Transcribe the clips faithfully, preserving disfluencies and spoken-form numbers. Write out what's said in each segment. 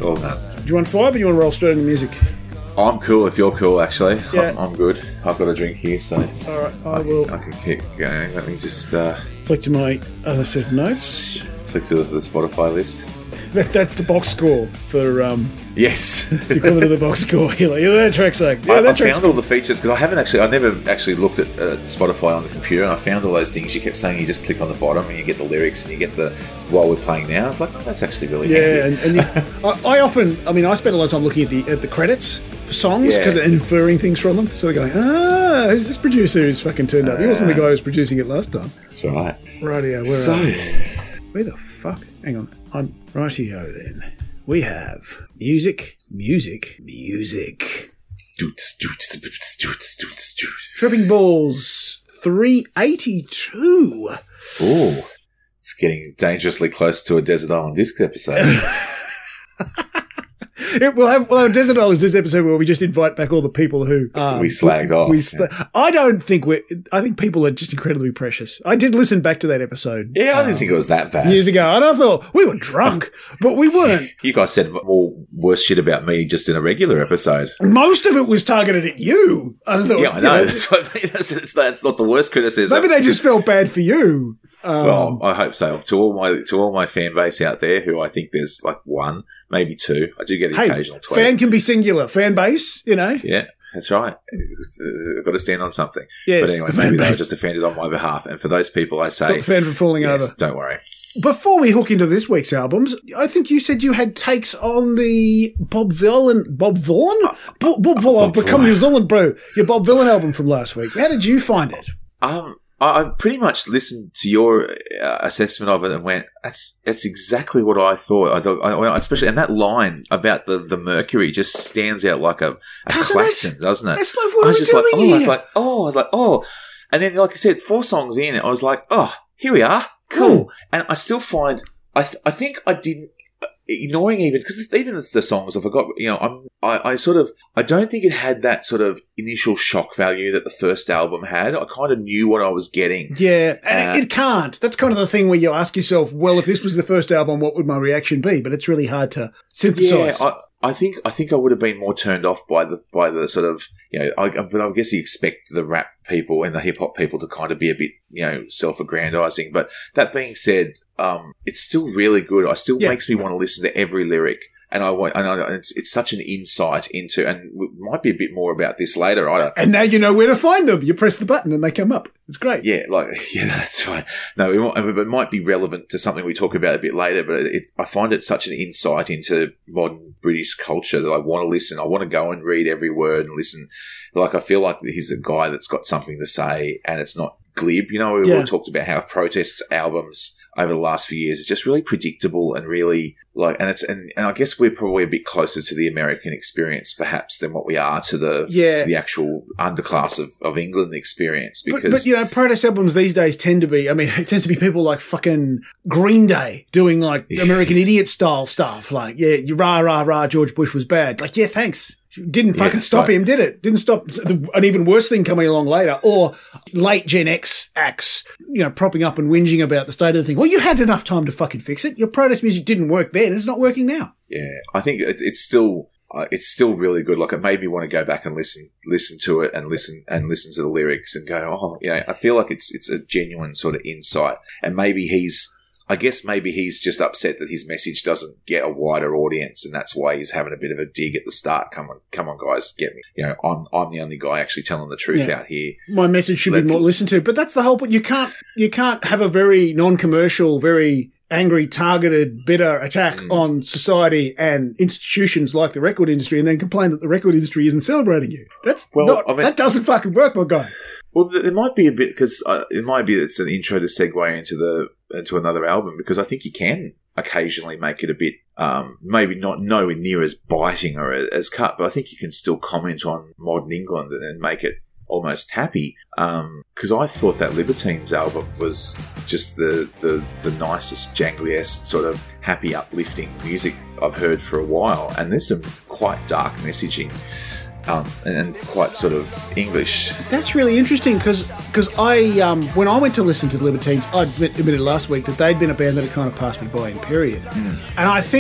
Well done. Do you want five or do you want to roll straight into music? I'm cool if you're cool, actually. Yeah. I'm, I'm good. I've got a drink here, so All right, I I, will I can keep going. Let me just uh, flick to my other set of notes. flick to the, the Spotify list. That, that's the box score for, um, Yes. it's the equivalent of the box score. You're like, yeah, that track's like, yeah, I, that I track's found all the features because I haven't actually, I never actually looked at uh, Spotify on the computer, and I found all those things. You kept saying you just click on the bottom and you get the lyrics and you get the while we're playing now. It's like, oh, that's actually really Yeah, handy. and, and you, I, I often, I mean, I spend a lot of time looking at the at the credits for songs Yeah. because they're inferring things from them. So they're going, ah, who's this producer who's fucking turned up? He wasn't the guy who was producing it last time. That's right. Rightio, where So, are we? Where the fuck? Hang on. I'm rightio then. We have music, music, music. doots, doots, doots, doots, doots, doots. Tripping Balls three eighty-two. Oh, it's getting dangerously close to a Desert Island Disc episode. It, we'll have we'll have Desert Islands this episode where we just invite back all the people who um, We slagged off, We sl- I don't think we. I think people are just incredibly precious. I did listen back to that episode. Yeah, I um, didn't think it was that bad. years ago, and I thought we were drunk, but we weren't. You guys said more worse shit about me just in a regular episode. Most of it was targeted at you. I thought, Yeah, I you know. That's, what I mean. that's, it's, that's not the worst criticism. maybe they just felt bad for you. Um, Well, I hope so. To all my to all my fan base out there, who I think there's like one, maybe two. I do get an hey, occasional tweet. fan can be singular. Fan base, you know. Yeah, that's right. I've got to stand on something. Yes, but anyway, the fan maybe they were base. just offended on my behalf. And for those people, I say, Stop the fan from falling yes, over. don't worry. Before we hook into this week's albums, I think you said you had takes on the Bob Vylan, Bob Vylan? Bob, Bob Vylan, I've Bob become Vylan. New Zealand, bro. Your Bob Vylan album from last week. How did you find it? Um, I, I pretty much listened to your uh, assessment of it and went, "That's that's exactly what I thought." I thought, I, especially, and that line about the, the Mercury just stands out like a, a Doesn't klaxon, it? doesn't it? It's like, what I are was we just like, doing oh, I was here? like, oh, I was like, oh, and then, like I said, four songs in, I was like, oh, here we are, cool. Mm. And I still find, I, th- I think I didn't. Ignoring even because even the, the songs I forgot, you know, I'm I, I sort of I don't think it had that sort of initial shock value that the first album had. I kind of knew what I was getting. Yeah, and Uh, it, it can't. That's kind of the thing where you ask yourself, well, if this was the first album, what would my reaction be? But it's really hard to Yeah, synthesize. I, I think I think I would have been more turned off by the by the sort of you know, I, but I guess you expect the rap people and the hip hop people to kind of be a bit you know self-aggrandizing. But that being said, um, it's still really good. I still Yeah. makes me want to listen to every lyric. And I want, and I, it's, it's such an insight into, and we might be a bit more about this later. I don't, and now you know where to find them. You press the button and they come up. It's great. yeah, like, yeah, that's right. No, it, might- it might be relevant to something we talk about a bit later, but it, I find it such an insight into modern British culture that I want to listen. I want to go and read every word and listen. Like, I feel like he's a guy that's got something to say and it's not glib. You know, we Yeah. all talked about how protests albums over the last few years is just really predictable and really like, and it's, and, and I guess we're probably a bit closer to the American experience perhaps than what we are to the, Yeah. to the actual underclass of, of England experience because. But, but, you know, protest albums these days tend to be, I mean, it tends to be people like fucking Green Day doing like American Idiot style stuff. Like, yeah, you rah, rah, rah, George Bush was bad. Like, yeah, thanks. Didn't Yeah, fucking stop right. him, did it? Didn't stop the, an even worse thing coming along later. Or late Gen X acts, you know, propping up and whinging about the state of the thing. Well, you had enough time to fucking fix it. Your protest music didn't work then. It's not working now. Yeah, I think it, it's still uh, it's still really good. Like, it made me want to go back and listen listen to it and listen and listen to the lyrics and go, oh, yeah. I feel like it's it's a genuine sort of insight, and maybe he's. I guess maybe he's just upset that his message doesn't get a wider audience, and that's why he's having a bit of a dig at the start. Come on, come on, guys, get me. You know, I'm I'm the only guy actually telling the truth Yeah. out here. My message should Let- be more listened to. But that's the whole point. You can't, you can't have a very non-commercial, very angry, targeted, bitter attack Mm. on society and institutions like the record industry and then complain that the record industry isn't celebrating you. That's Well, not, I mean- that doesn't fucking work, my guy. Well, th- there might be a bit because uh, it might be it's an intro to segue into the into another album because I think you can occasionally make it a bit um, maybe not nowhere near as biting or as, as cut, but I think you can still comment on modern England and then make it almost happy. Because I thought that Libertines album was just the the the nicest, jangliest sort of happy, uplifting music I've heard for a while, and there's some quite dark messaging. Um, and quite sort of English. That's really interesting because I, um, when I went to listen to the Libertines, I admit- admitted last week that they'd been a band that had kind of passed me by in period. Mm. And I think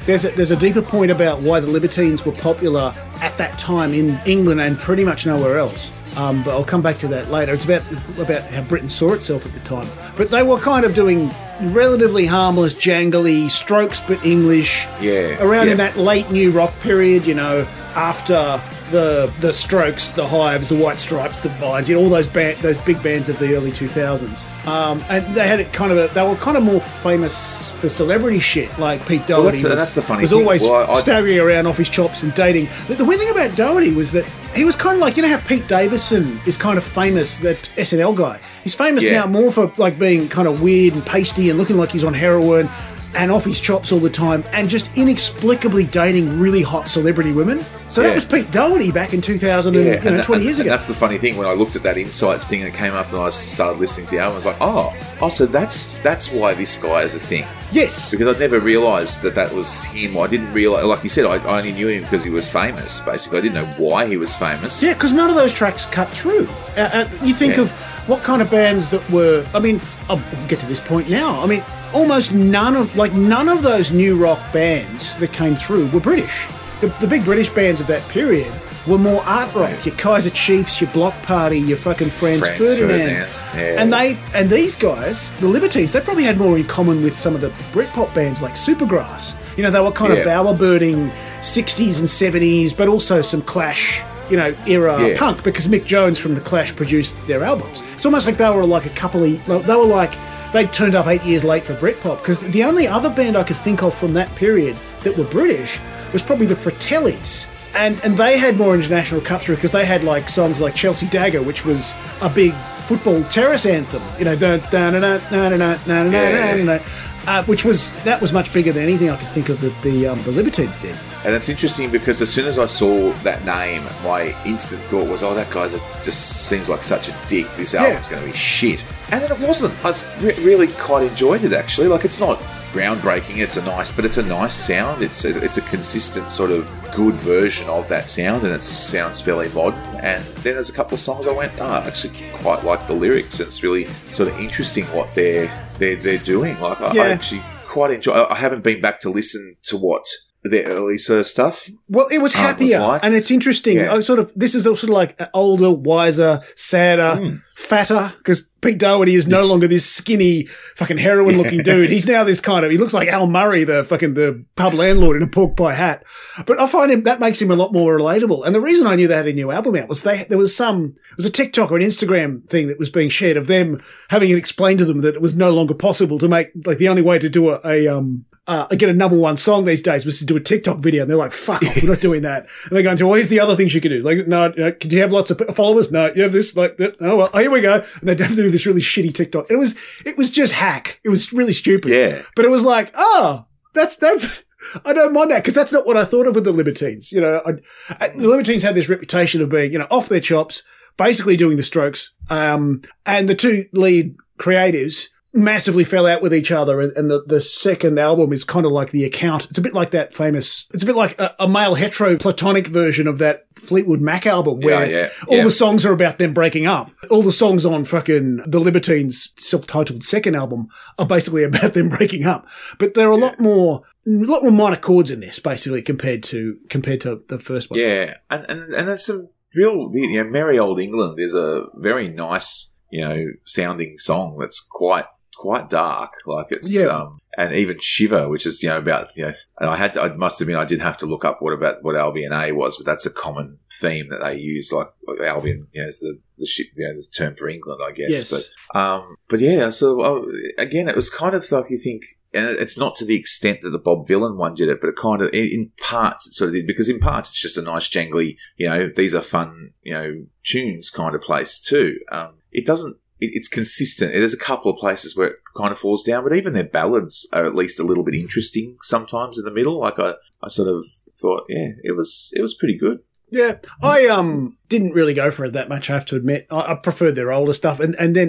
there's a, there's a deeper point about why the Libertines were popular at that time in England and pretty much nowhere else. Um, but I'll come back to that later. It's about about how Britain saw itself at the time. But they were kind of doing relatively harmless, jangly Strokes, but English. Yeah. Around yeah. in that late new rock period, you know, after the the Strokes, the Hives, the White Stripes, the Vines, you know, all those band, those big bands of the early two thousands. Um, and they had it kind of a, they were kind of more famous for celebrity shit, like Pete Doherty. Well, that's, was, that's the funny was thing. always well, I, staggering around off his chops and dating. The, the weird thing about Doherty was that he was kind of like, you know how Pete Davidson is kind of famous, that S N L guy. He's famous Yeah. now more for like being kind of weird and pasty and looking like he's on heroin and off his chops all the time and just inexplicably dating really hot celebrity women. So that Yeah. was Pete Doherty back in two thousand and, Yeah, you know, and that- twenty and- years and ago. that's the funny thing. When I looked at that Insights thing and it came up and I started listening to the album, I was like, oh, oh, so that's that's why this guy is a thing. Yes. Because I'd never realised that that was him. I didn't realise, like you said, I, I only knew him because he was famous, basically. I didn't know why he was famous. Yeah, because none of those tracks cut through. Uh, uh, you think Yeah. of what kind of bands that were. I mean, I'll get to this point now. I mean, almost none of like none of those new rock bands that came through were British. The, the big British bands of that period were more art rock. Right. Your Kaiser Chiefs, your Block Party, your fucking Franz, Franz Ferdinand. Ferdinand, yeah. And they and these guys, the Libertines, they probably had more in common with some of the Britpop bands like Supergrass. You know, they were kind Yeah. of bower-birding sixties and seventies, but also some Clash, you know, era Yeah. punk, because Mick Jones from The Clash produced their albums. It's almost like they were like a couple of, they were like, they turned up eight years late for Britpop, because the only other band I could think of from that period that were British was probably the Fratellis. And and they had more international cut through because they had like songs like Chelsea Dagger, which was a big football terrace anthem, you know, dun, dun, dun, dun, dun, dun, dun, dun, dun, uh, which was, that was much bigger than anything I could think of that the, um, the Libertines did. And it's interesting because as soon as I saw that name, my instant thought was, oh, that guy's a, just seems like such a dick. This album's Yeah. going to be shit. And then it wasn't. I was re- really quite enjoyed it, actually. Like, it's not groundbreaking. It's a nice, but it's a nice sound. It's a, it's a consistent sort of good version of that sound, and it sounds fairly modern. And then there's a couple of songs I went, oh, I actually quite like the lyrics. And it's really sort of interesting what they're they're, they're doing. Like, I, Yeah. I actually quite enjoy. I, I haven't been back to listen to what their early sort of stuff. Well, it was Um, was happier, like- and it's interesting. Yeah. I sort of, this is sort of like older, wiser, sadder, Mm. fatter, because Pete Doherty is no longer this skinny, fucking heroin-looking dude. He's now this kind of, he looks like Al Murray, the fucking the pub landlord in a pork pie hat. But I find him, that makes him a lot more relatable. And the reason I knew they had a new album out was they there was some, it was a TikTok or an Instagram thing that was being shared of them having it explained to them that it was no longer possible to make, like the only way to do a, a um, Uh, get a number one song these days was to do a TikTok video, and they're like, fuck off, we're not doing that. And they're going through, well, here's the other things you could do. Like, no, no, could you have lots of followers? No, you have this, like, oh, well, oh, here we go. And they'd have to do this really shitty TikTok. And it was, it was just hack. It was really stupid. Yeah. But it was like, oh, that's, that's, I don't mind that, because that's not what I thought of with the Libertines. You know, I, I, the Libertines had this reputation of being, you know, off their chops, basically doing the Strokes. Um, and the two lead creatives massively fell out with each other, and, and the, the second album is kind of like the account. It's a bit like that famous, it's a bit like a, a male hetero platonic version of that Fleetwood Mac album where Yeah, yeah, all yeah. the songs are about them breaking up. All the songs on fucking the Libertines self-titled second album are basically about them breaking up. But there are a lot more, a lot more minor chords in this, basically, compared to, compared to the first one. Yeah, and and and it's some real, you know, Merry Old England is a very nice, you know, sounding song that's quite quite dark. Like it's, Yeah. um, and even Shiver, which is, you know, about, you know, and I had to, I must admit, I did have to look up what about what Albion A was, but that's a common theme that they use. Like Albion, you know, is the the ship, you know, the term for England, I guess. Yes. But um, but yeah, so uh, again, it was kind of like you think. And it's not to the extent that the Bob Vylan one did it, but it kind of, in, in parts, it sort of did, because in parts it's just a nice jangly, you know, these are fun, you know, tunes kind of place too. Um, it doesn't, it, it's consistent. There's a couple of places where it kind of falls down, but even their ballads are at least a little bit interesting sometimes in the middle. Like I, I sort of thought, yeah, it was, it was pretty good. Yeah, I um didn't really go for it that much, I have to admit. I, I preferred their older stuff, and, and then it,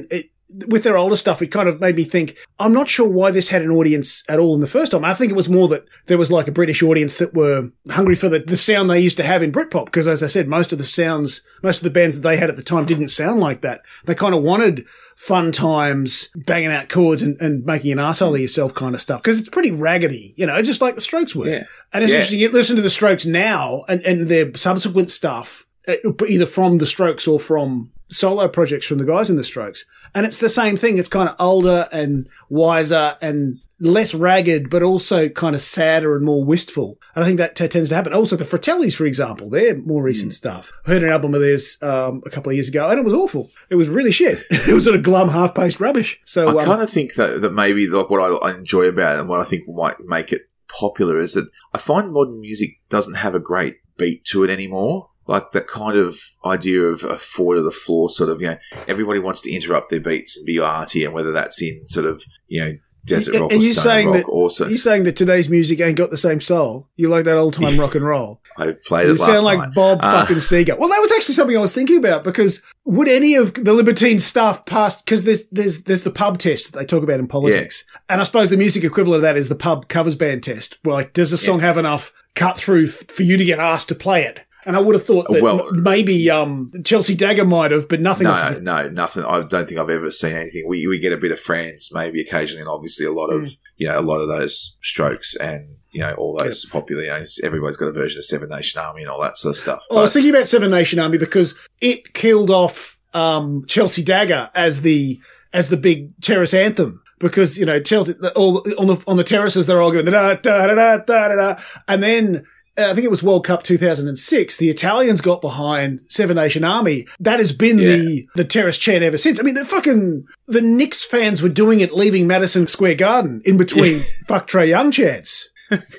with their older stuff, it kind of made me think, I'm not sure why this had an audience at all in the first time. I think it was more that there was like a British audience that were hungry for the, the sound they used to have in Britpop. Because as I said, most of the sounds, most of the bands that they had at the time didn't sound like that. They kind of wanted fun times, banging out chords and, and making an arsehole of yourself kind of stuff. Because it's pretty raggedy, you know, just like the Strokes were. Yeah. And it's yeah. interesting, you listen to the Strokes now and, and their subsequent stuff, either from the Strokes or from solo projects from the guys in the Strokes. And it's the same thing. It's kind of older and wiser and less ragged, but also kind of sadder and more wistful. And I think that t- tends to happen. Also, the Fratellis, for example, they're more recent mm. stuff. I heard an album of theirs um, a couple of years ago, and it was awful. It was really shit. It was sort of glum, half-paced rubbish. So I um, kind of think that, that maybe like what I, I enjoy about it and what I think might make it popular is that I find modern music doesn't have a great beat to it anymore. Like that kind of idea of a four to the floor sort of, you know, everybody wants to interrupt their beats and be arty, and whether that's in sort of, you know, desert rock and or you stone saying rock. That, also, you're saying that today's music ain't got the same soul. You like that old time rock and roll. I played you it last sound like night. Bob Uh, fucking Seger. Well, that was actually something I was thinking about, because would any of the Libertine stuff pass, because there's, there's, there's the pub test that they talk about in politics. Yeah. And I suppose the music equivalent of that is the pub covers band test. Well, like, does the song yeah. have enough cut through f- for you to get asked to play it? And I would have thought that well, m- maybe um, Chelsea Dagger might have, but nothing. No, of no, nothing. I don't think I've ever seen anything. We we get a bit of Friends, maybe occasionally, and obviously a lot of mm. you know a lot of those Strokes and you know all those yep. popular. You know, everybody's got a version of Seven Nation Army and all that sort of stuff. Well, I was thinking about Seven Nation Army because it killed off um, Chelsea Dagger as the as the big terrace anthem. Because you know Chelsea all on the on the terraces they're all going da da da da da da, and then. I think it was World Cup two thousand six. The Italians got behind Seven Nation Army. That has been yeah. the, the terrace chant ever since. I mean, the fucking, the Knicks fans were doing it leaving Madison Square Garden in between yeah. fuck Trae Young chants.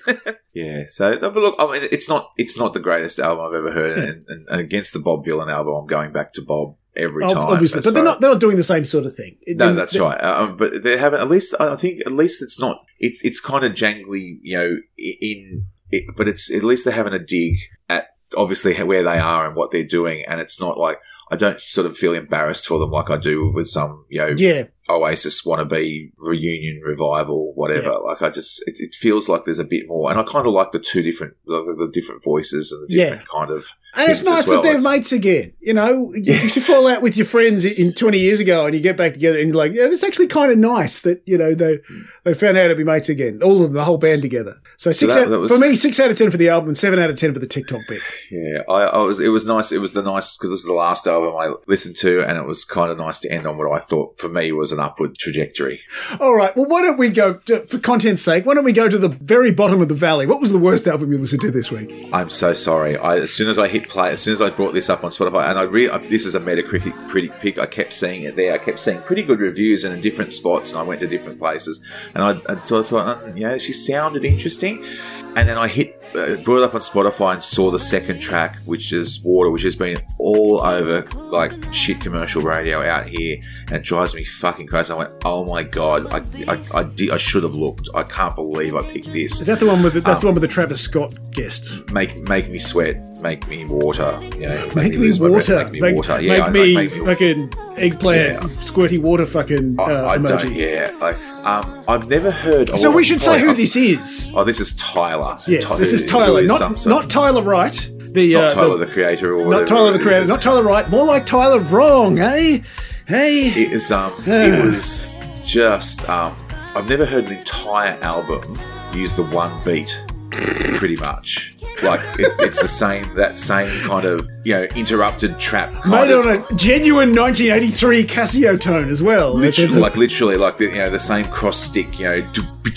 yeah. So, but look, I mean, it's not, it's not the greatest album I've ever heard. Yeah. And, and, and against the Bob Vylan album, I'm going back to Bob every time. Obviously. But they're not, they're not doing the same sort of thing. No, that's they're, right. Um, but they haven't, at least, I think, at least it's not, it's, it's kind of jangly, you know, in, It, but it's at least they're having a dig at obviously where they are and what they're doing, and it's not like I don't sort of feel embarrassed for them like I do with some you know yeah. Oasis wannabe reunion revival whatever. Yeah. Like I just it, it feels like there's a bit more, and I kind of like the two different the, the different voices and the different yeah. kind of. And it's nice well. that they're it's, mates again. You know, you, yes. you fall out with your friends in twenty years ago and you get back together and you're like, yeah, it's actually kind of nice that, you know, they they found out to be mates again. All of them, the whole band together. So six so that, out, that was, for me, six out of ten for the album and seven out of ten for the TikTok bit. Yeah, I, I was. It was nice. It was the nice because this is the last album I listened to, and it was kind of nice to end on what I thought for me was an upward trajectory. All right. Well, why don't we go to, for content's sake? Why don't we go to the very bottom of the valley? What was the worst album you listened to this week? I'm so sorry. I, as soon as I hit play, as soon as I brought this up on Spotify, and I really, this is a Metacritic pretty pick. I kept seeing it there. I kept seeing pretty good reviews and in different spots, and I went to different places, and I, and so I thought, oh, yeah, she sounded interesting, and then I hit. Uh, brought it up on Spotify and saw the second track, which is Water, which has been all over like shit commercial radio out here, and it drives me fucking crazy. I went, oh my god, I I, I, did, I should have looked. I can't believe I picked this. Is that the one with the, that's um, the one with the Travis Scott guest? Make make me sweat, make me water. You know, make, make me, me water, make me make, water. Yeah, make, I, me, like, make me fucking eggplant, yeah. squirty water, fucking uh, I, I emoji. Don't, yeah, like um, I've never heard. So oh, we should oh, say who oh, this is. Oh, this is Tyler. Yes, Ty- this is Tyler, not some, some, not Tyler Wright. The not uh, Tyler the, the creator, or whatever. Not Tyler the creator, not Tyler Wright. More like Tyler Wrong, eh? Hey, it is. Um, it was just. Um, I've never heard an entire album use the one beat. Pretty much. Like it, it's the same, that same kind of, you know, interrupted trap. Made of, on a genuine nineteen eighty-three Casio tone as well. Literally, like literally, like the, you know, the same cross stick, you know,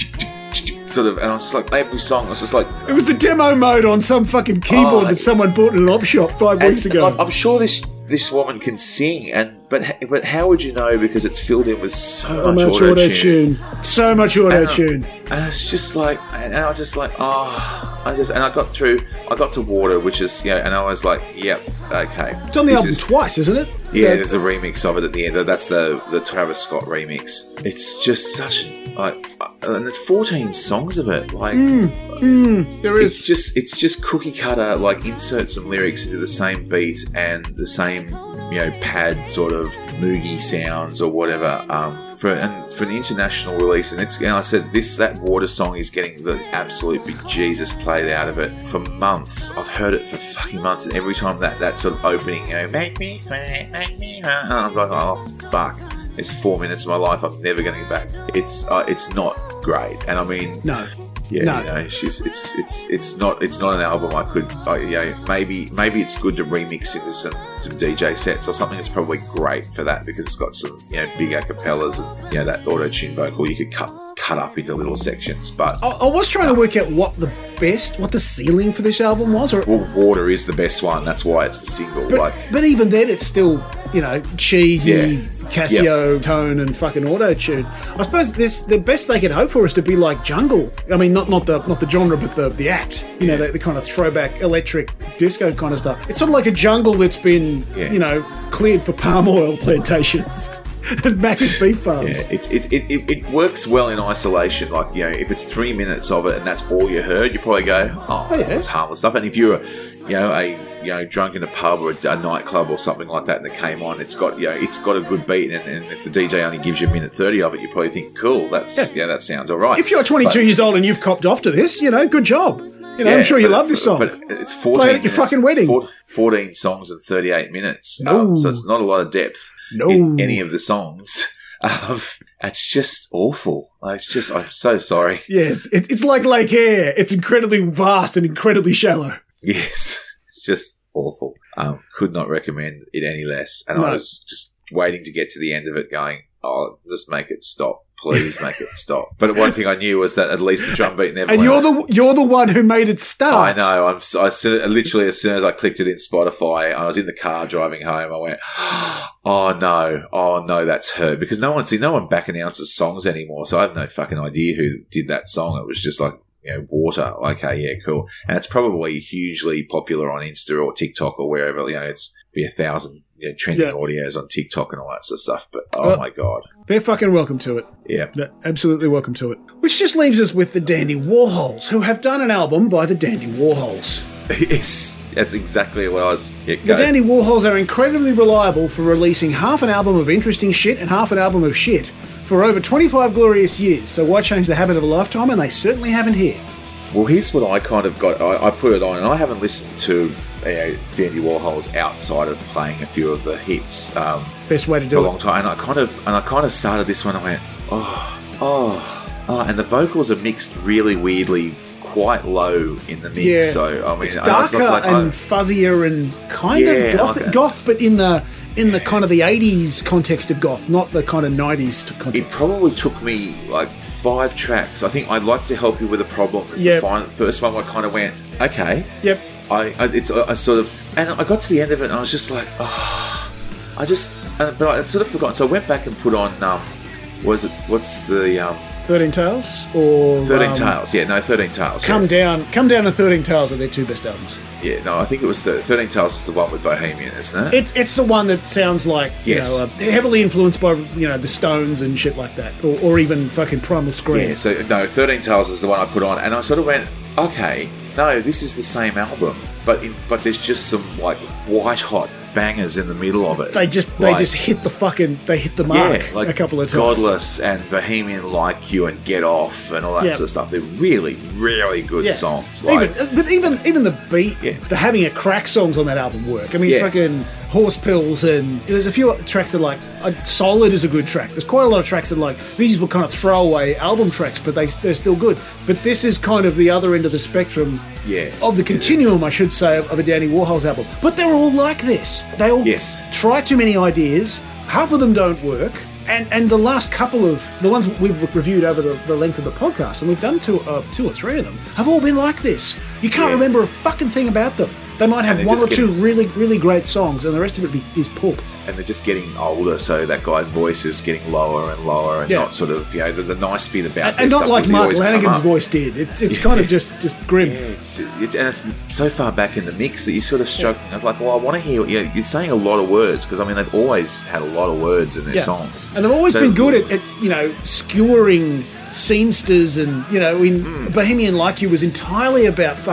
sort of. And I was just like, every song, I was just like, it was the demo mode on some fucking keyboard oh, that someone bought in an op shop five weeks ago. I'm sure this this woman can sing, and but but how would you know? Because it's filled in with so, so much, much auto tune, so much auto tune, and, and it's just like, and I was just like, oh. I just and I got through. I got to Water, which is yeah, and I was like, "Yep, okay." It's on the this album is, twice, isn't it? Yeah, yeah, there's a remix of it at the end. That's the the Travis Scott remix. It's just such like, and there's fourteen songs of it. Like, mm, mm, there is. It's just it's just cookie cutter. Like, insert some lyrics into the same beat and the same, you know, pad sort of Moogie sounds or whatever. Um, for and for an international release, and it's and I said this that Water song is getting the absolute bejesus played out of it for months. I've heard it for fucking months, and every time that that sort of opening, you know, make me sweat, make me, run, and I'm like, oh fuck. It's four minutes of my life. I'm never going to get back. It's uh, it's not great, and I mean, no, yeah, no. you know, she's it's it's it's not it's not an album I could, uh, you know, maybe maybe it's good to remix into some some D J sets or something. It's probably great for that because it's got some, you know, big acapellas and, you know, that auto tune vocal you could cut cut up into little sections. But I, I was trying to work out what the best, what the ceiling for this album was, or well, Water is the best one. That's why it's the single. but, like, but even then, it's still, you know, cheesy. Yeah. Casio yep. tone and fucking auto tune. I suppose this the best they could hope for is to be like Jungle. I mean, not not the not the genre, but the the act. You know, the, the kind of throwback electric disco kind of stuff. It's sort of like a Jungle that's been, yeah. you know, cleared for palm oil plantations and Macca's beef farms. Yeah, it's it, it it it works well in isolation. Like, you know, if it's three minutes of it and that's all you heard, you probably go, oh, oh yeah. That's harmless stuff. And if you're a, you know, a you know, drunk in a pub or a, a nightclub or something like that, and it came on, it's got, you know, it's got a good beat, and, and if the D J only gives you a minute thirty of it, you probably think, cool, that's yeah, yeah that sounds all right. If you're twenty-two but, years old and you've copped off to this, you know, good job. You know, yeah, I'm sure you love this song. But it's fourteen. Play it at your fucking wedding. Four, Fourteen songs and thirty-eight minutes, no. um, so it's not a lot of depth no. in any of the songs. Um, it's just awful. It's just, I'm so sorry. Yes, it, it's like Lake Eyre. It's incredibly vast and incredibly shallow. Yes, it's just awful. Um, could not recommend it any less. And no. I was just waiting to get to the end of it going, oh, just make it stop. Please make it stop. But one thing I knew was that at least the drum beat never And went you're out. the you're the one who made it start. I know. I'm so, I literally, as soon as I clicked it in Spotify, I was in the car driving home, I went, oh no, oh no, that's her. Because no one, see, no one back announces songs anymore, so I have no fucking idea who did that song. It was just like, you know, Water. Okay, yeah, cool. And it's probably hugely popular on Insta or TikTok or wherever. You know, it's be a thousand, you know, trending yeah. audios on TikTok and all that sort of stuff. But oh well, my god, they're fucking welcome to it. Yeah, they're absolutely welcome to it. Which just leaves us with the Dandy Warhols, who have done an album by the Dandy Warhols. Yes, that's exactly what I was. Yeah, the Dandy Warhols are incredibly reliable for releasing half an album of interesting shit and half an album of shit for over twenty-five glorious years. So why change the habit of a lifetime? And they certainly haven't here. Well, here's what I kind of got. I, I put it on, and I haven't listened to, you know, Dandy Warhols outside of playing a few of the hits. Um, Best way to do for it. a long time, and I kind of and I kind of started this one. I went, oh, oh, oh, and the vocals are mixed really weirdly, quite low in the mix. Yeah. So I mean, it's darker I was like, and oh, fuzzier and kind yeah, of goth, okay. goth, but in the in the kind of the eighties context of goth, not the kind of nineties context. It probably took me like five tracks. I think I'd Like to Help You With a Problem is yep. the final, first one where I kind of went, okay. Yep. I, I it's I sort of, and I got to the end of it and I was just like, oh, I just, but I had sort of forgotten. So I went back and put on, um, what is it, what's the, um, Thirteen Tales or Thirteen um, Tales? Yeah, no, Thirteen Tales. Come yeah. down, come down to Thirteen Tales are their two best albums. Yeah, no, I think it was the Thirteen Tales is the one with Bohemian, isn't it? It, it's the one that sounds like, you yes. know, uh, heavily influenced by, you know, the Stones and shit like that, or, or even fucking Primal Scream. Yeah, so no, Thirteen Tales is the one I put on, and I sort of went, okay, no, this is the same album, but in, but there's just some like white hot bangers in the middle of it. They just like, they just hit the fucking they hit the mark yeah, like a couple of times. Godless and Bohemian Like You and Get Off and all that yep. sort of stuff. They're really, really good yeah. songs. Like, even, but even even the beat, yeah. the having a crack songs on that album work. I mean, yeah. fucking Horse Pills, and there's a few tracks that like uh, Solid is a good track. There's quite a lot of tracks that like these were kind of throwaway album tracks, but they they're still good. But this is kind of the other end of the spectrum. Yeah. Of the continuum, yeah. I should say, of a Dandy Warhols album. But they're all like this. They all yes. try too many ideas. Half of them don't work. And and the last couple of, the ones we've reviewed over the, the length of the podcast, and we've done two, uh, two or three of them, have all been like this. You can't yeah. remember a fucking thing about them. They might have one or two getting, really, really great songs, and the rest of it be, is pulp. And they're just getting older, so that guy's voice is getting lower and lower, and yeah. not sort of, you know, the, the nice bit about and, and not like Mark Lanigan's voice did. It, it's yeah. kind of just, just grim. Yeah, it's, it's, and it's so far back in the mix that you're sort of struggling. Yeah. Like, well, I want to hear. You know, you're saying a lot of words because I mean they've always had a lot of words in their yeah. songs, and they've always so, been good at, at you know skewering scenesters, and you know in mm. Bohemian Like You was entirely about fucking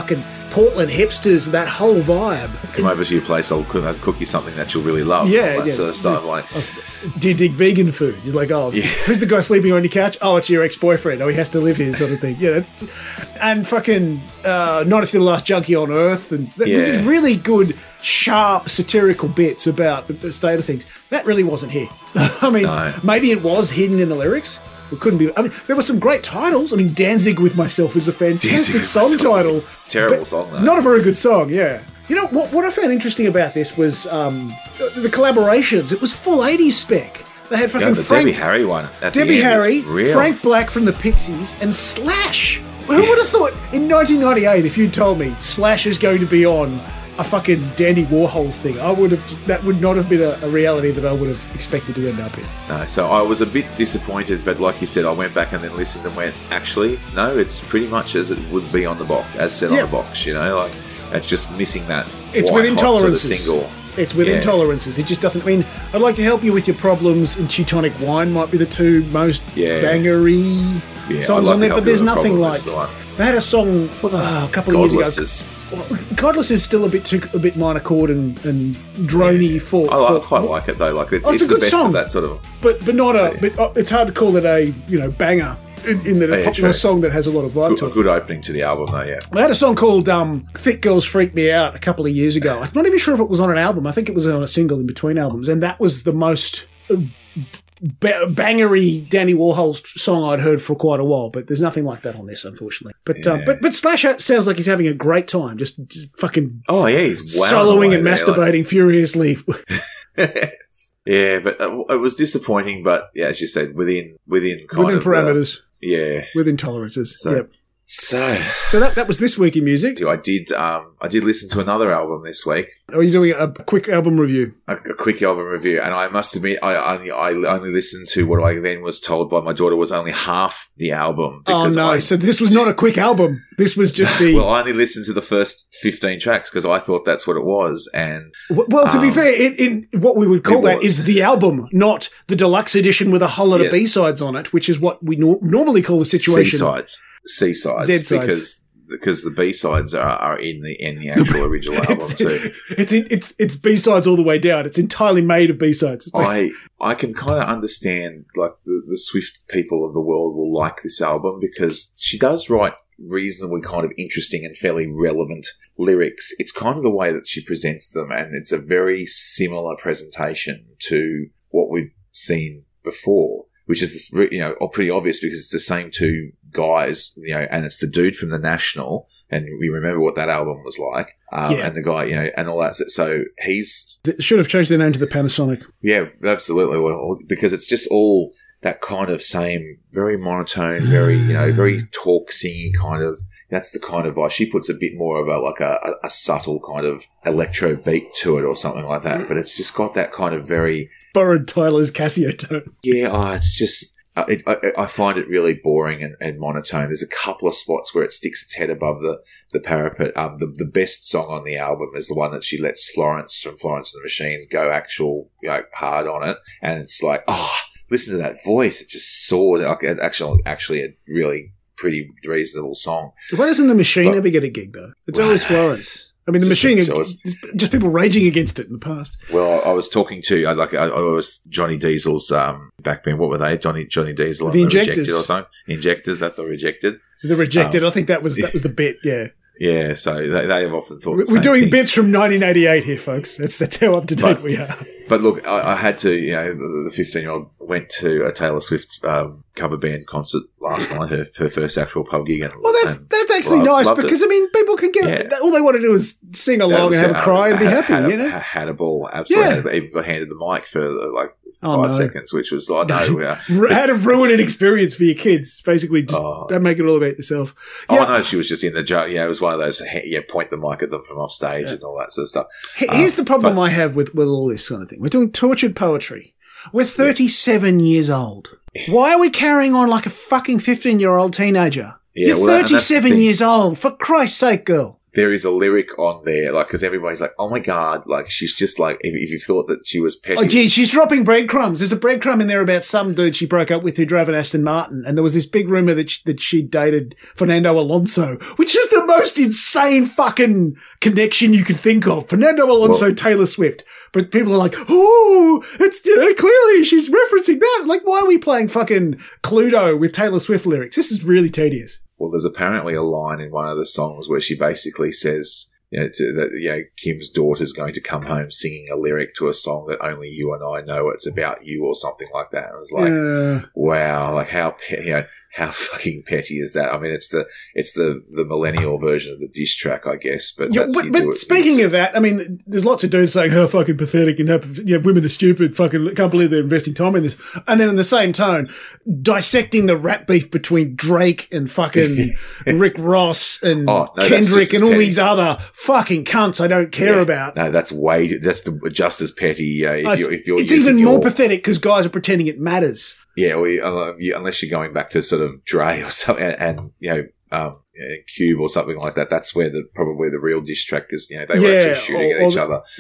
Portland hipsters, that whole vibe. Come over to your place, I'll cook, I'll cook you something that you'll really love. Yeah, that yeah. sort of stuff. Like, do you dig vegan food? You're like, oh, Yeah. who's the guy sleeping on your couch? Oh, it's your ex-boyfriend. Oh, he has to live here, sort of thing. Yeah, that's and fucking uh, Not If You're the Last Junkie on Earth, and th- Yeah. there's really good, sharp, satirical bits about the state of things. That really wasn't here. I mean, No. maybe it was hidden in the lyrics. It couldn't be. I mean, there were some great titles. I mean, Danzig with Myself is a fantastic Danzig with song Myself. title. Terrible but song, though. Not a very good song, yeah. You know, what, what I found interesting about this was um, the, the collaborations. It was full eighties spec. They had fucking yeah, the Frank, Debbie Harry one. At the Debbie end Harry, is real. Frank Black from the Pixies, and Slash. Who would have Yes. thought in nineteen ninety-eight, if you'd told me Slash is going to be on a fucking Dandy Warhols thing, I would have. That would not have been a, a reality that I would have expected to end up in. No, so I was a bit disappointed, but like you said, I went back and then listened and went, actually, no, it's pretty much as it would be on the box, as said Yeah. on the box, you know, like, it's just missing that It's white with hot sort of intolerances. single. It's with Yeah. intolerances. It just doesn't mean. I'd like to help you with your problems, and Teutonic Wine might be the two most Yeah. bangery Yeah, songs I'd like on to there, help but you there's with a nothing problem like. is the one. They had a song uh, a couple of years Godless ago. is, Well, Godless is still a bit too a bit minor chord and, and drony for. I, like, for- quite like it though, like, it's, Oh, it's it's, a the good best song. of that sort of, but but not a. Yeah. But uh, it's hard to call it a you know banger in, in that a Yeah, popular true. song that has a lot of vibe good, to a it. good opening to the album though, yeah. They had a song called um, Thick Girls Freak Me Out a couple of years ago. I'm not even sure if it was on an album. I think it was on a single in between albums. And that was the most uh, ba- bangery Danny Warhol song I'd heard for quite a while. But there's nothing like that on this, unfortunately. But um, Yeah. but but Slash sounds like he's having a great time. Just, just fucking Oh yeah, he's wowing soloing away and there, masturbating furiously. Like, yeah, but uh, it was disappointing, but yeah, as you said, within, within kind within of the- parameters, yeah. within tolerances. So- Yep. So, So that, that was this week in music. I did, um, I did listen to another album this week. Are you doing a quick album review? A, a quick album review, and I must admit, I only I only listened to what I then was told by my daughter was only half the album. Oh because no! I, So this was not a quick album. This was just the. well, I only listened to the first fifteen tracks because I thought that's what it was, and W- Well, to be Um, fair, in, in what we would call it that was. is the album, not the deluxe edition with a whole lot Yeah. of B-sides on it, which is what we nor- normally call the situation. C-sides, C-sides, Z-sides. because because the B-sides are, are in the in the actual original album It's, too. it's, in, it's it's B-sides all the way down. It's entirely made of B-sides. It's like, I I can kind of understand like the, the Swift people of the world will like this album because she does write reasonably kind of interesting and fairly relevant lyrics. It's kind of the way that she presents them, and it's a very similar presentation to what we've seen before, which is this, you know, pretty obvious because it's the same two guys, you know, and it's the dude from The National. And we remember what that album was like, um, Yeah. and the guy, you know, and all that. So he's they should have changed their name to the Panasonic. yeah, absolutely. Well, because it's just all that kind of same, very monotone, very, you know, very talk singy kind of, that's the kind of vibe. She puts a bit more of a, like a, a, a subtle kind of electro beat to it or something like that. But it's just got that kind of very, Borrowed Tyler's Casio tone. yeah, oh, it's just, uh, it, I, I find it really boring and, and monotone. There's a couple of spots where it sticks its head above the, the parapet. Um, the, the best song on the album is the one that she lets Florence from Florence and the Machines go actual, you know, hard on it. And it's like, oh, listen to that voice. It just soars. Like, it's actually, actually a really pretty reasonable song. Why doesn't the Machine But- ever get a gig, though? It's always Florence. I mean, the Just- Machine, so just, just people raging against it in the past. Well, I was talking to, I like, I, I was Johnny Diesel's, um, backband. What were they? Johnny, Johnny Diesel. The and Injectors. Rejected or something. Injectors that they rejected. The Rejected. Um, I think that was that was the bit, yeah. Yeah. So they, they have often thought the We're same doing thing. bits from nineteen eighty-eight here, folks. That's that's how up to date But- we are. But look, I, I had to, you know, the fifteen-year-old went to a Taylor Swift um, cover band concert last night, her, her first actual pub gig. And, Well, that's and that's actually loved- nice loved it. because I mean, people can get Yeah. all they want to do is sing That along was and have it. a cry and be I happy, had, you know. had, had a ball, absolutely. Yeah. Had a- even got handed the mic for like Oh, five no. seconds, which was like, no, yeah. R- How to ruin an experience for your kids? Basically, just Oh. don't make it all about yourself. Oh, Yeah. I know she was just in the joke. Yeah, it was one of those, yeah, point the mic at them from off stage and all that sort of stuff. He- Here's Um, the problem but- I have with, with all this kind of thing. We're doing tortured poetry. We're thirty-seven years old. Why are we carrying on like a fucking fifteen-year-old teenager? Yeah, You're well, that- and that's the thirty-seven thing. years old. For Christ's sake, girl. There is a lyric on there, like, because everybody's like, oh my God, like, she's just like, if, if you thought that she was petty. Oh, gee, she's dropping breadcrumbs. There's a breadcrumb in there about some dude she broke up with who drove an Aston Martin. And there was this big rumor that she, that she dated Fernando Alonso, which is the most most insane fucking connection you could think of. Fernando Alonso, Well, Taylor Swift. But people are like, oh, it's, you know, clearly she's referencing that. Like, why are we playing fucking Cluedo with Taylor Swift lyrics? This is really tedious. Well, there's apparently a line in one of the songs where she basically says, you know, to, that you know, Kim's daughter's going to come home singing a lyric to a song that only you and I know. It's about you or something like that. And I was like, Uh, wow, like how pe- you know how fucking petty is that? I mean, it's the it's the the millennial version of the diss track, I guess. But Yeah, that's, but, you but do it- speaking of that, I mean, there's lots of dudes saying, "Her fucking pathetic," and her, you know, women are stupid. Fucking can't believe they're investing time in this. And then in the same tone, dissecting the rap beef between Drake and fucking Rick Ross and Oh, no, that's Kendrick just as and all petty. these other fucking cunts I don't care Yeah. about. No, that's way that's the, just as petty. Uh, if Uh, it's you're, if you're it's using even more your- pathetic because guys are pretending it matters. Yeah, well, uh, yeah, unless you're going back to sort of Dre or something, and, and you know, um, you know, Cube or something like that. That's where the probably the real diss track is. You know, they were Yeah, actually shooting or- at each or- other.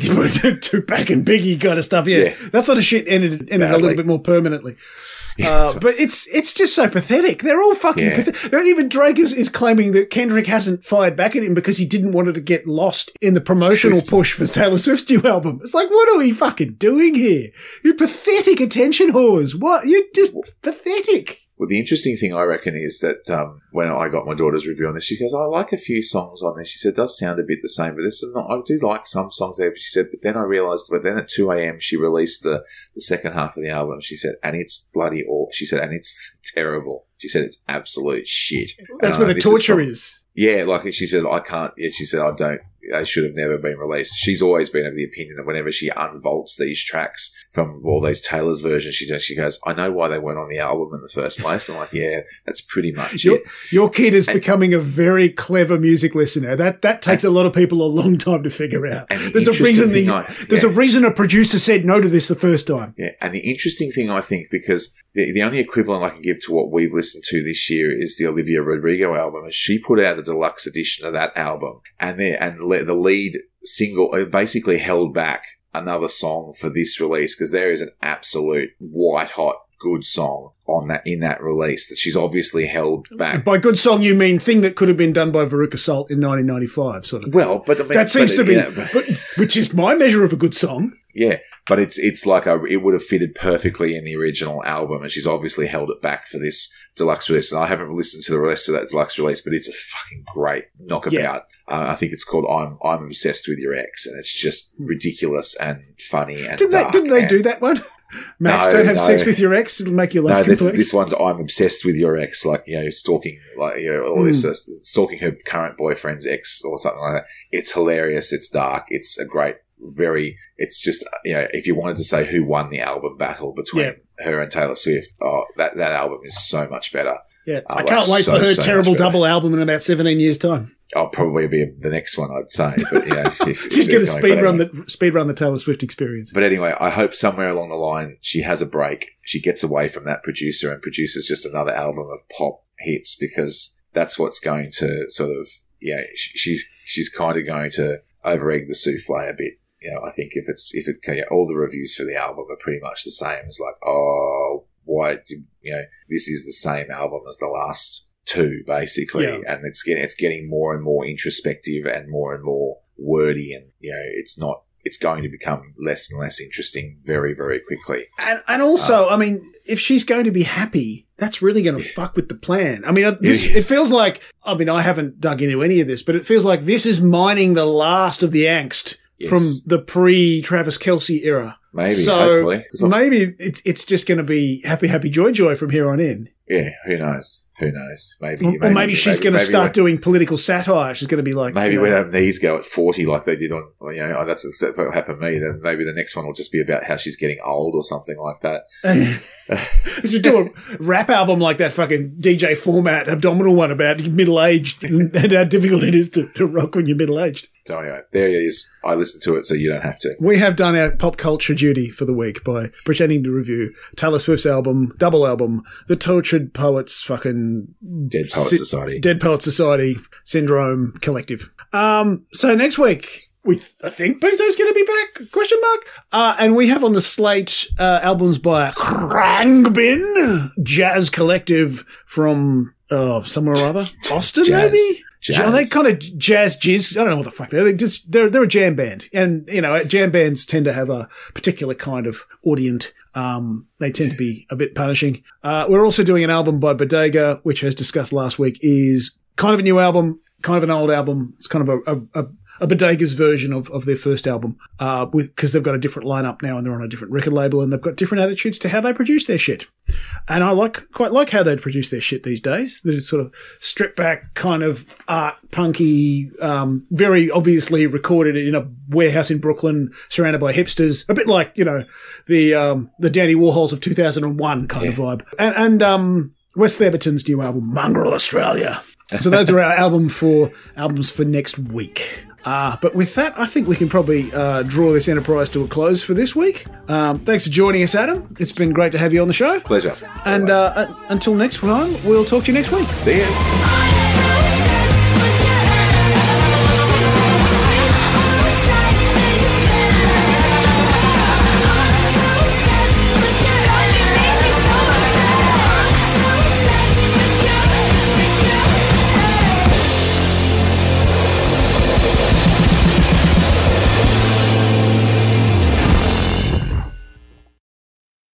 Or Tupac and Biggie kind of stuff. Yeah, Yeah. that sort of shit ended, ended a Badly. little bit more permanently. Yeah, Uh, that's right. but it's it's just so pathetic. They're all fucking Yeah. pathetic. They're- Even Drake is, is claiming that Kendrick hasn't fired back at him because he didn't want it to get lost in the promotional Swift. push for Taylor Swift's new album. It's like, what are we fucking doing here? You're pathetic attention whores. What? You're just pathetic. Well, the interesting thing I reckon is that um, when I got my daughter's review on this, she goes, "I like a few songs on this." She said, "It does sound a bit the same, but there's some not, I do like some songs there." But she said, "But then I realised, but then at two a.m. she released the, the second half of the album." She said, "And it's bloody awful." She said, "And it's terrible." She said, "It's absolute shit." That's And where I- the this torture from- is. Yeah, like she said, I can't. Yeah, she said, I don't. They should have never been released. She's always been of the opinion that whenever she unvaults these tracks from all those Taylor's versions, she does. She goes, "I know why they weren't on the album in the first place." I'm like, "Yeah, that's pretty much Your, it." your kid is And- becoming a very clever music listener. That that takes a lot of people a long time to figure out. And the There's a interesting reason thing the, I- there's yeah. a reason a producer said no to this the first time. Yeah, and the interesting thing I think, because the, the only equivalent I can give to what we've listened to this year is the Olivia Rodrigo album, is she put out a deluxe edition of that album, and there and le- the lead single uh, basically held back another song for this release because there is an absolute white hot good song on that in that release that she's obviously held back. By good song, you mean thing that could have been done by Veruca Salt in nineteen ninety-five, sort of. thing. Well, but I mean, that seems but, to be, yeah, but- but, which is my measure of a good song. Yeah, but it's it's like a, it would have fitted perfectly in the original album, and she's obviously held it back for this deluxe release. And I haven't listened to the rest of that deluxe release, but it's a fucking great knockabout. Yeah. Uh, I think it's called "I'm I'm Obsessed with Your Ex," and it's just ridiculous and funny and Didn't they? dark. Didn't they and- do that one? Max, No, don't have no. sex with your ex; it'll make your No, life this, complex. this one's "I'm Obsessed with Your Ex," like you know, stalking, like you know, all Hmm. this uh, stalking her current boyfriend's ex or something like that. It's hilarious. It's dark. It's a great. Very, it's just, you know, if you wanted to say who won the album battle between Yeah. her and Taylor Swift, oh, that, that album is so much better. Yeah, Oh, I like, can't wait so, for her so terrible much better. double album in about seventeen years' time. I'll probably be the next one, I'd say. But yeah, if, She's if going to they're speed but run anyway. the speed run the Taylor Swift experience. But anyway, I hope somewhere along the line she has a break. She gets away from that producer and produces just another album of pop hits, because that's what's going to sort of, yeah, sh- she's she's kind of going to over egg the souffle a bit. You know, I think if it's if it yeah, all the reviews for the album are pretty much the same. It's like, oh, why did you know this is the same album as the last two, basically, Yeah. and it's getting it's getting more and more introspective and more and more wordy, and you know, it's not. It's going to become less and less interesting very, very quickly. And and also, I mean, if she's going to be happy, that's really going to fuck with the plan. I mean, uh, this, It is. it feels like, I mean, I haven't dug into any of this, but it feels like this is mining the last of the angst Yes. from the pre-Travis Kelce era. Maybe, so hopefully. 'Cause I'm- maybe it's it's just going to be happy, happy, joy, joy from here on in. Yeah, who knows? Who knows? Maybe, Or, or maybe she's going to maybe start when- doing political satire. She's going to be like, Maybe you know, when her knees go at forty, like they did on, well, you know, oh, that's exactly what happened to me. Then maybe the next one will just be about how she's getting old or something like that. you should do a rap album like that fucking D J Format abdominal one about middle aged and how difficult it is to, to rock when you're middle aged. So anyway, there it is. I listened to it, so you don't have to. We have done our pop culture duty for the week by pretending to review Taylor Swift's album, double album, The Tortured Poets fucking Dead Poets Sy- Society. Dead Poets Society Syndrome Collective. Um, so next week, we th- I think Bezos going to be back? Question mark. Uh, and we have on the slate uh, albums by Khruangbin, Jazz Collective from uh, somewhere or other, Austin Jazz. maybe. Jazz. Are they kind of jazz jizz? I don't know what the fuck they're. They're just they're they're a jam band, and you know jam bands tend to have a particular kind of audience. Um, they tend to be a bit punishing. Uh, we're also doing an album by Bodega, which, as discussed last week, is kind of a new album, kind of an old album. It's kind of a, a, a, a Bodega's version of, of their first album, uh, with, cause they've got a different lineup now and they're on a different record label and they've got different attitudes to how they produce their shit. And I like, quite like how they produce their shit these days. They're sort of stripped back, kind of art, punky, um, very obviously recorded in a warehouse in Brooklyn, surrounded by hipsters. A bit like, you know, the, um, the Danny Warhols of two thousand one kind yeah. of vibe. And, and, um, Wes Theberton's new album, Mongrel Australia. So those are our album for albums for next week. Uh, but with that, I think we can probably uh, draw this enterprise to a close for this week. Um, thanks for joining us, Adam. It's been great to have you on the show. Pleasure. And uh, until next time, we'll talk to you next week. See you.